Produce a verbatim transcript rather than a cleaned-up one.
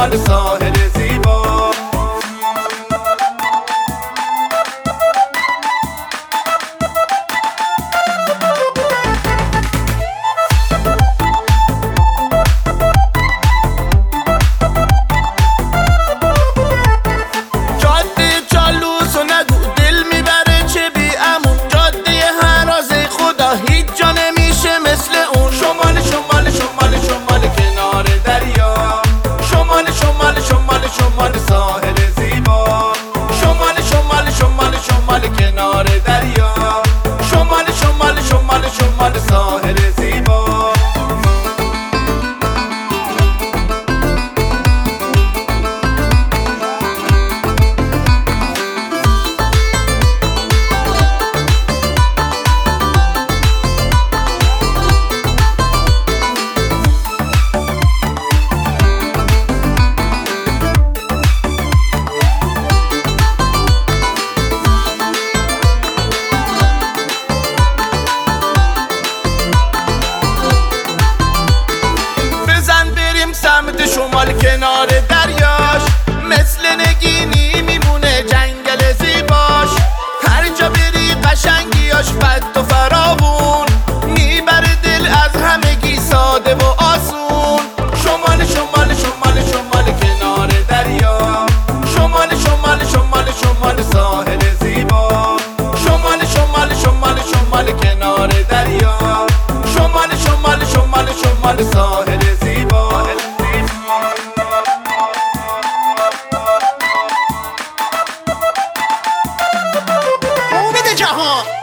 شمال ساحل زیبا. شمال ساحل زیبا، شمال شمال شمال شمال کنار دریا، شمال شمال شمال شمال ساحل زیبا. سمت شمال کنار دریاش، مثل نگینی میمونه جنگل زیباش. هر جا بری قشنگیاش فت و فراوون، میبره دل از همگی ساده و آسون. شمال شمال شمال شمال کنار دریا، شمال شمال شمال شمال ساحل زیبا، شمال شمال شمال شمال کنار دریا، شمال شمال شمال شمال ساحل زیبا. جهان